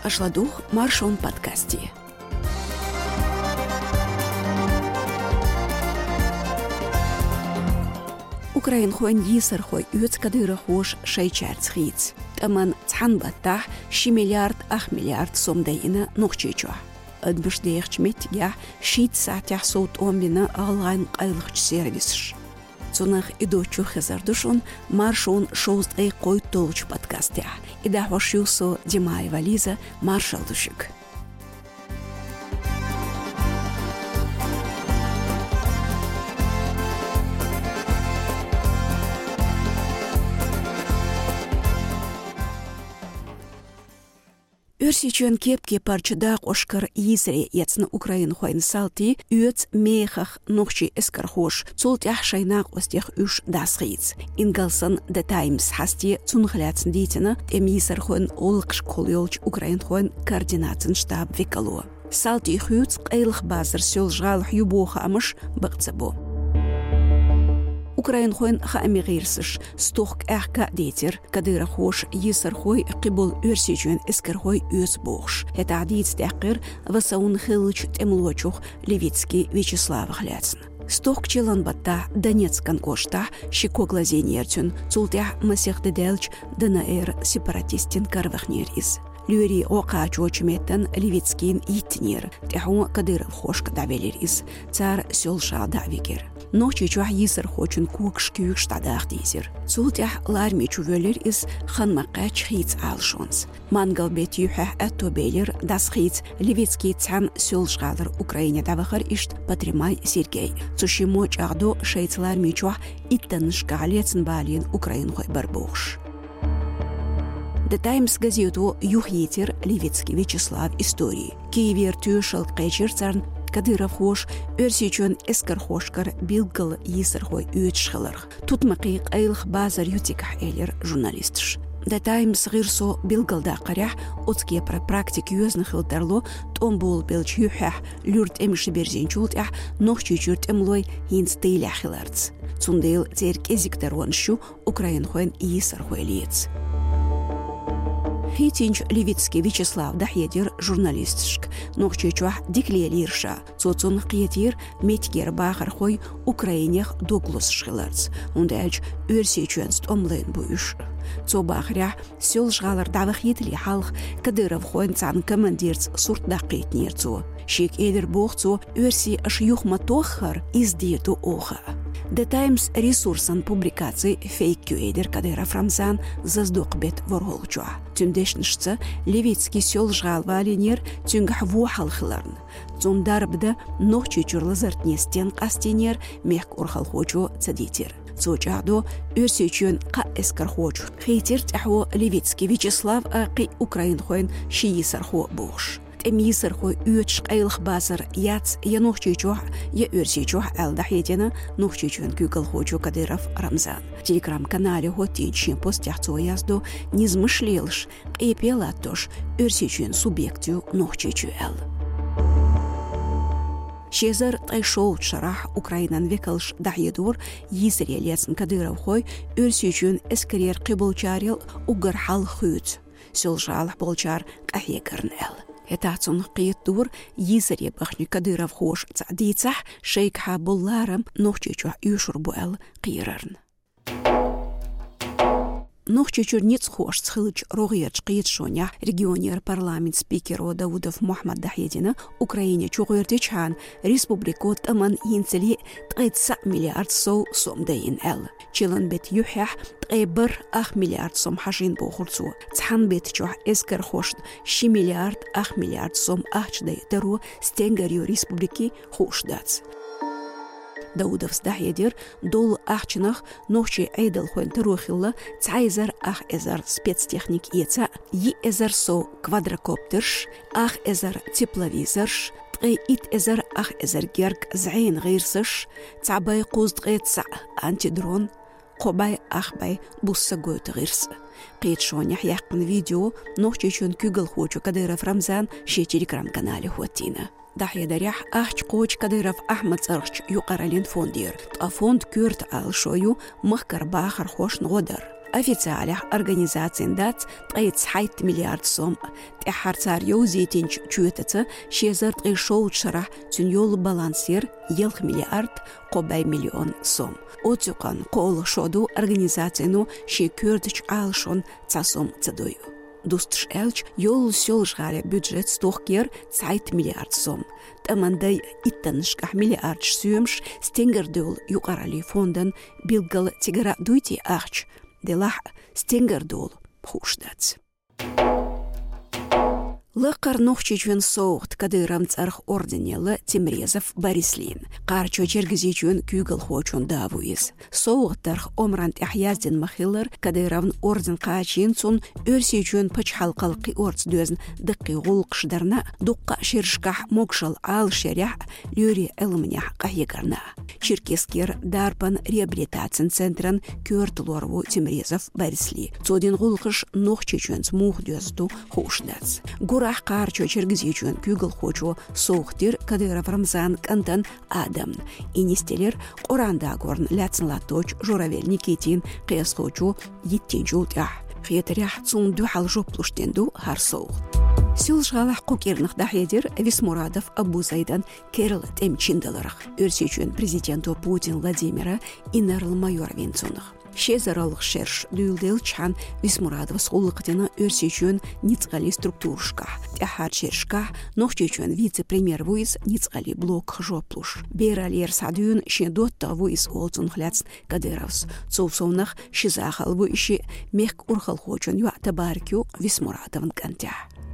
Ашладух маршон подкасти. Украин хуан йисар хуй юц кадыра хош шайчарц хиц. Таман цхан баттах 6 миллиард сомдайына нохчичуа. Адбыш дейхчмет я шит саатях соут омбина алгайн айлыхч сервисш. Цунах идочу хезардушун маршон шоуст эй кой толч подкасте. Ида хошюсо Димаева Лиза маршалдушик. Өрсичен кепке парчадақ ошкар йизре яцна Украин хуайн салти үец мейхах нохчи эскархош цултях шайнақ остех үш дасхиц. Ингалсан The Times хасти цунхляцн дитина эмисар хуайн олқш колйолч Украин хуайн координацин штаб векало. Салти хюц қейлх базар сёл жғал хюбоха амыш бақцабо. Украин хуин хаамигирсыш стох эхка детер кадыра хош йисар хой қибол өрсичен эскер хой өз бохш. Это адиц тақир васаун хилыч темлочух Левицкий Вячеслав хляцн. Стох челан батта Донецкан кошта щекоглазенерчен цултя масехдеделч ДНР сепаратистин карвахнер из. Люри оқа чочметтен Левицкин итнер тяху кадыров хошка давелер из цар сёлша давигер. Ночи чуах йисар хочен кукшкюк штадах дизер. Цултях ларми чувелер из ханмақа чхиц алшонс. Мангал бет юхах аттобелер дас хиц Левицкий цан сёлшгалар Украине давахар ишт Патримай Сергей. Цушимо чахдо шейц ларми чуах иттен шгалецн балин Украин хой барбохш. The Times газету юхетер Левицкий Вячеслав истории. Киевер тюшел кайчерцарн Кадыров хош өрсичен эскер хошкар билгал йисар хой үетшхалар. Тут макиq эйлх базар ютиках элер журналистш. The Times гирсо билгалда қарях отские практик юзных хилтарло томбул белч юхах люрт эмши берзенчултях нохчи чурт эмлой хинс тейлахиларц. Цундейл церк эзиктероншу Украин хойн йисар хойлиец. Хитинч Левицкий Вячеслав дахедер журналистшк нохчечуах диклелирша цоцун қиетир метгер бахар хой Украинех доглос шхиларц ундэлч өрсечуэнст омлэн буюш. Цо бахря сёл жгалар давах етли халх Кадыров хойн цан командирц сурт дақитнер цо. Шик эдер бог цо өрси аш юхма тохар издету оха. The Times ресурсан публикации фейк кюэдер Кадыров Рамзан заздок бет ворголчуа. Тюндешншца Левицкий сёл жгал валинер тюнгах вухал хиларн. Цундар бда нохчи чурлазартне стен кастенер мех урхал хочу цадитер. Цочахдо өрсечен қа эскар хочу. Хейтер тахо Левицкий Вячеслав ақи Украин хойн шиисар хо бохш. Эмисар хой үетш қайлх базар яц я нохчичух я өрсечух алдахетена нохчичуен кюгал хочу Кадыров Рамзан. Телеграм-канале хотинчен постяхцо язду низмышлелш эпела тош өрсечуен субъектю нохчичуэл. Шезар тайшоу шарах Украинан векалш дахедур йисре лецн Кадыров хой өрсечуен эскерер қиболчарел угархал хүйт. Сёлжалах болчар кахекарнел. Это цун қиеттур йисре бахни Кадыров хош цадицах шейк хабулларам нохчичуа юшурбуэл қирарн. Нохчичур ниц хош цхылыч рогыяч қиетшоня регионер парламент спикеро Даудов Мухаммад Дахедина Украине чугыртычхан республико таман йинцели 30 миллиард сомдайын эл. Чилан бет юхях 1 миллиард сом хажин бохурцу. Цхан бет чух эскер хош 6 миллиард сом ахчдай теру стенгарю республики хошдац. Даудов Дахедер дол ахчнах нохчи эйдал хуэн терухилла цайзар ах эзар спецтехник еца и эзар со квадрокоптерш ах эзар тепловизорш ит эзар ах эзар герк зайн гирсыш цабай куздгеца антидрон қобай ахбай бусса гойт гирс. Қиетшонях яқын видео нохчи чун кюгал хочу Кадыров Рамзан ше телеграм-канале хуатина. Дахедарях ахч коч Кадыров Ахмад Царч юқаралин фондир. Та фонд кюрт ал шою махкар бахар хош ногодар. официалях организациян дац тайцхайт миллиард сом. Тяхарцар юзитинч чуетаца шезар тайшоу шарах цюньол балансир елх миллиард қобай миллион сом. Оцюкан қол шоду организацияну шекердич алшон цасом цадою. Дустш элч йол сёлжгаре бюджет стохкер цайт миллиард сом. Тамандай иттанышках миллиард сюмш стенгердул юқарали фондан билгал тигара дуйти ахч делах стенгердул хушдац. Лықар нохчичвен соғт кадырам царх орденелі Темрезов Борислин. Қарчо чергізечвен күйгіл хочун давуиз. Соғттарх омрант яхязден махилар кадыравн орден қачин цун өрсечвен пачхалқалқи орц дөзін дыққи ғулқшдарна дұққа шершках мокшал ал шерях люри әлімнях қайегарна. Черкескер дарпан реабилитацин центран көрт лорву Темрезов Борисли. Цодин ғулқыш нохчичвен смух дөзду хушдац. Гурах қарчо чергізечвен күйгіл хочу соғтыр Кадыров Рамзан Кантан Адам. Инестелер Қоранда горн ляцнлаточ Журавель Никитин қияс хочу еттен жолтях. Қиетарях цун духал жоплуштенду хар соғт. Сюлшгалах кукерных дахедер Висмурадов Абузайдан Керл Темчиндаларах. Өрсечвен президенту Путин Владимира Инарл майор Венцунах. Шезаралық шерш дүйілдел чан Висмурадов сғолықытына өрсечуен ницғали структуршқа. Тяхар шершқа нохчечуен вице-премьер вуиз ницғали блок жоплуш. Бералер садуен шендотта вуиз олцун хляц Кадыровс. Цовсовнах шизахал вуиши мех урхал хочун юата баркю Висмурадовын кантя.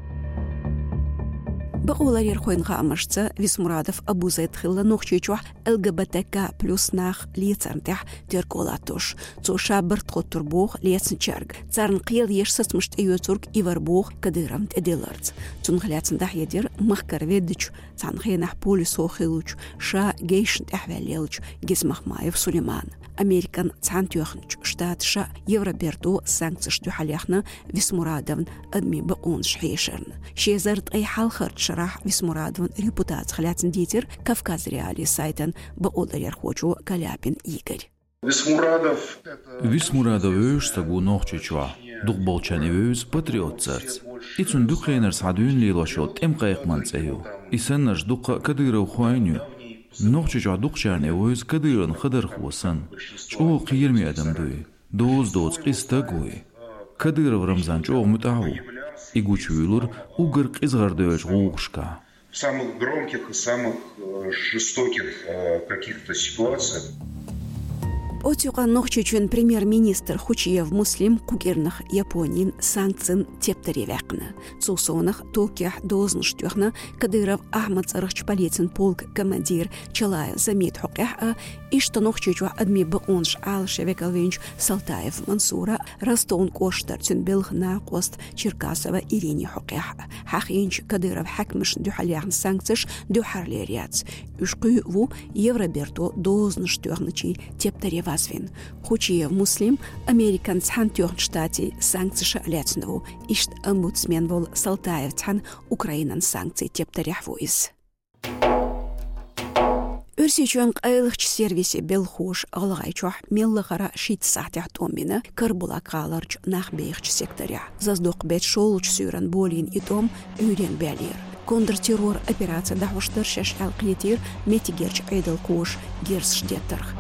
Бақуларер қойынға амашца Висмурадов Абузайд хилла нохчечуа ЛГБТК плюс нах лицарнтях терколатош. Цоша біртқот турбух лецін чарг. Царн қиыл ешсасмышт эйоцург иварбух Кадырамт эделарц. Цунхляцындах едер махкар веддіч, цанхенах полисо хилуч, ша гейшнт әхвәлелч, Гизмахмаев Сулейман. Американ цантюхнч штат ша Евроберту санкцияшту халяхна Висмурадовн адми бақун шхешерн. Шезарт ай халхарт шарах Висмурадовн репутац халяцын дитер Кавказ реали сайтан бақуларер хочу Каляпин Игорь. Висмурадов өш стагу нохчечуа. Духболчан өз патриот царц. Ицун духлейнер садуин лилошот эм қайықманцаю. Исеннаш духа Кадыров хуайню. نوخچه دختران اوز کدیران خدر خواسن. چو قیرمی آدم دوی. دوز قیستگوی. کدیر و رمزان چو متعو. ایگوچویلور اوگر قیزگردویش غوشکا. Самых громких и самых жестоких каких-то ситуаций. Отюқан нохчечуен премьер-министр Хучиев Муслим кукернах Японин санкцин тептеревекна. Цусонах Токиях дознштюхна Кадыров Ахмад Царахч полицин полк командир Чалаев Замит Хукеха и что нохчечуа адми баунш Алшевекалвинч Салтаев Мансура Ростон Коштар Цюнбелх Накост Черкасова Ирине Хукеха. Хахинч Кадыров хакмыш дюхаляхн санкциш дюхарлериац. Ушкы ву Евроберто дознштюхначи тептерева Хучиев Муслим, американ цхантёхн штати санкциша лецнову, ишт омбудсмен вол Салтаев цхан Украинан санкций тептерях вуиз. Өрсечуан қайлықч сервисе белхуш алғайчуах меллығара шит сахтях томбина карбулак қаларч нахбейхч секторя. Заздоқ бет шолуч сюран болин и том үрен бәлер. Контртеррор операция дахуштар шаш алқиетир метигерч айдал кош герсштеттерх.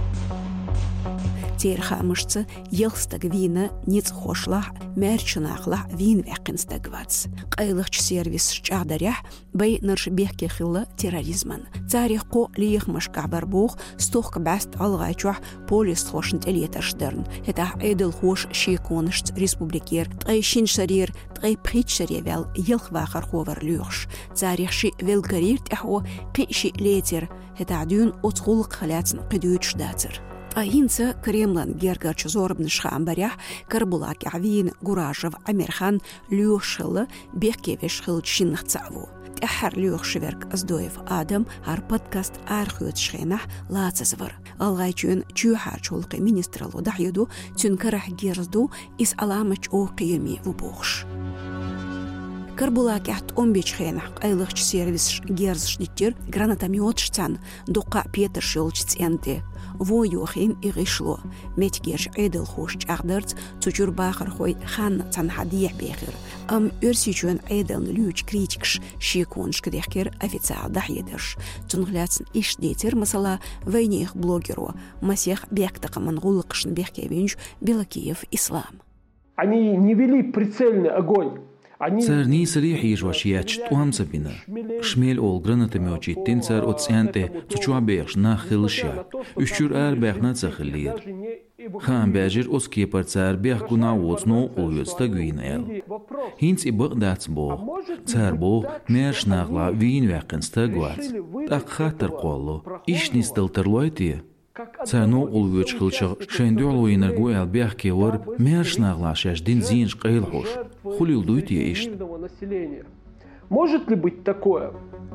Терхамышцы елстаг вина ниц хошлах мерчнахлах вин векинстагвац. Қайлықч сервис чағдарях бай наршбехке хилла терроризман. Царих ко лиехмаш кабарбух стох кабаст алгайчуах полис хошнт элеташдерн. Это айдал хош шеконышц республикер. Тай шиншарир, тай притшаревел елхвахар ховар люхш. Царих ши велгарир тяхо қиши летер. Это адюн отхулк халяцн қидуч дацер. Аинца Кремлан Гергач Зорбныш Хамбарях, Карбулак Авин, Гуражев, Амирхан, Люшила, Бехкевиш Хилчинахцаву. Тяхар Люшеверк Аздоев Адам, ар подкаст Архют Шхенах, Лацазвар. Алгайчун Чухарчулки министралу дахюду, Тюнкарах Герзду, из Аламач о Кирми Вубохш. Карбулак яхт омбич хенах, айлыхч сервис герзшниттер, гранатомет штан, дука Петр Шилчц энты. во Йохим иришло метгерш эдел хош чагдерц цучур бахар хой хан цанхадиях бехер ам өрсичун эдел лүч критикш шикунш кдехкер официал дахедерш цунгляцн иш детер масала войних блогеру масех бектакаман гулыкшн бехкевинж Белакиев ислам. Они не вели прицельный огонь. Царни срихи жвашияч туамца бина. Шмел ол граната меочиттин цар оцянте цучуа бехш на хилшя. Ушчур ар бехна цахлир. Хан бежир оски пар цар бех гуна воцно олюцта гуинел. Хинц и багдats бо. Цар бо мерш нагла вин векенста гуац. Так хатар қолло. Ишнис далтерлойти. Цану улвёч хылча шендёлу энергуэл бехкевор мерш наглашаш дин зинж қейлхош. Хулил дуйте ишт. Может ли быть такое?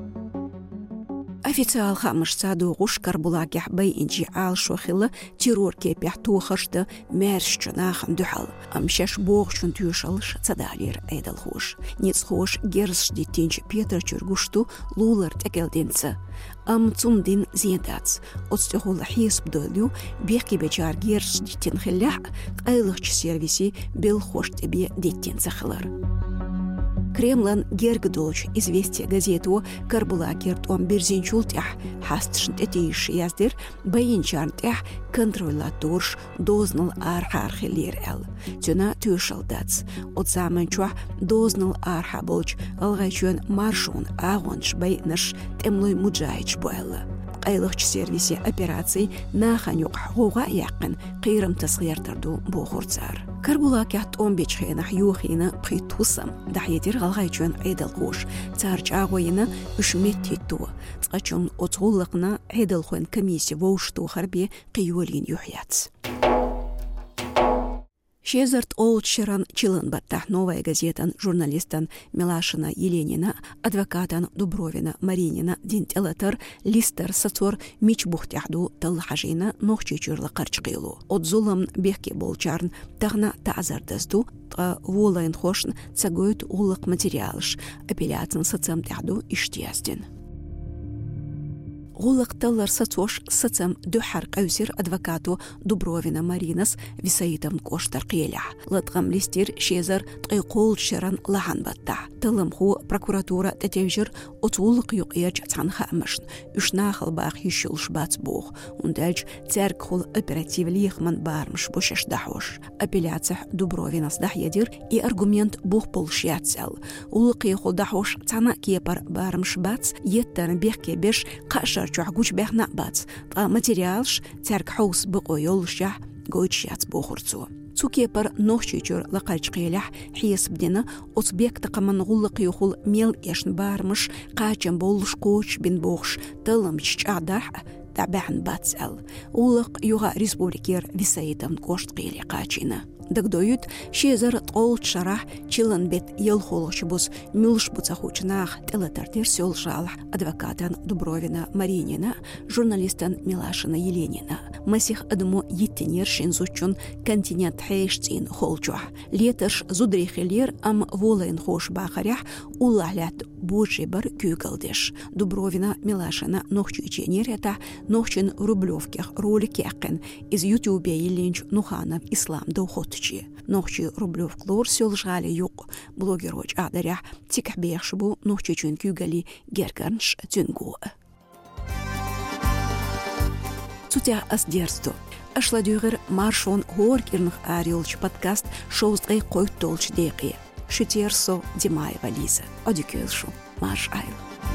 Официал хамыш садугуш карбулагях бай инжи ал шохила террор кепях тухашта мерш чунахан духал. Амшаш бог чун тюшалш цадалир эдал хош. Ниц хош герш дитинч Петр чургушту лулар текелдинца. Ам цумдин зиедац. Отстехул хисп долю бехки бечар герш дитин хиллях қайлыхч сервиси бел хош тебе дитин цахлар. Кремлан гергдолч известие газету карбулагерт он берзинчултях хастшнт этиш яздер байинчарнтях контролаторш дознал архархелер эл. Тюна тюшалдац. От заменчуа дознал архаболч алгайчуен маршун агонш байнаш темлой муджайч буэлла. Айлыхч сервисе операций наханюк хуга яқын қирым тасғияртарду боғурцар. Карбулакят 15 хена юхина притусам дахетер галгайчуен айдал қош. Царч агойына үшмет тетту. Цқачун оцғулықна айдал хуен комиссия воушту харби қиюалин юхяц. Шезарт олчеран Чиланбаттах новая газетан журналистан Милашина Еленина, адвокатан Дубровина Маринина динтелатор листер сацор мич бухтяхду талхажина нохчичурлы қарчқилу. От зулам бехке болчарн тағна таазардазду волайн хошн цагойт улық материалш апелляцин сацам тяхду иштияздин. Гулакталар сацош сацам духар каусир адвокату Дубровина Маринас висаитам коштар қиелях. Латгам листир шезар тқиқол шеран лахан батта. Талымху прокуратура тетевжир отулық юқияч цанха амашн. Үшнахал бақ ешілш бац боқ. Ундальч церкхул оперативлихман бармш бошеш дахош. Апелляциях Дубровинас дахядир и аргумент боқ полшияцел. Улық ехол дахош цана кепар бармш бац еттан бехке беш қашар чуахгуч бехна бац. Та материалш церк хаус бقويولشah гойчяц бохурцу. Цукепар нохчичур лақачқилях хиес бдена отбек тақаман гуллық юхул мел ешн бармыш қачан болш коч бин бохш тылымч чадах табахан бацал. Улық юга республикер висаитам кошт қили қачина. Дагдоют шезар тол шарах Чиланбет елхолошбус милш буцахучнах телатартер сёлжал адвокатан Дубровина Маринина, журналистан Милашина Еленина. Масих адмо yittiner шинзучун континент хейштин холчуа. Леташ зудрихелер ам волайн хош бахарях улалят божибар кюгалдеш. Дубровина Милашина нохчученерета нохчин рублевких ролик яқын из ютубе еленч Нуханов ислам дохот. Нохчи рублев клор сёлжали юк блогероч адарях тикх бехшбу нохчи чун кюгали герганш тюнгу. Цутя асдерсту. Ашладюгер маршон горкирных арилч подкаст шоустрей койт толч деqi. Шутерсо Димаева Лиза. Одикелшу. Марш айл.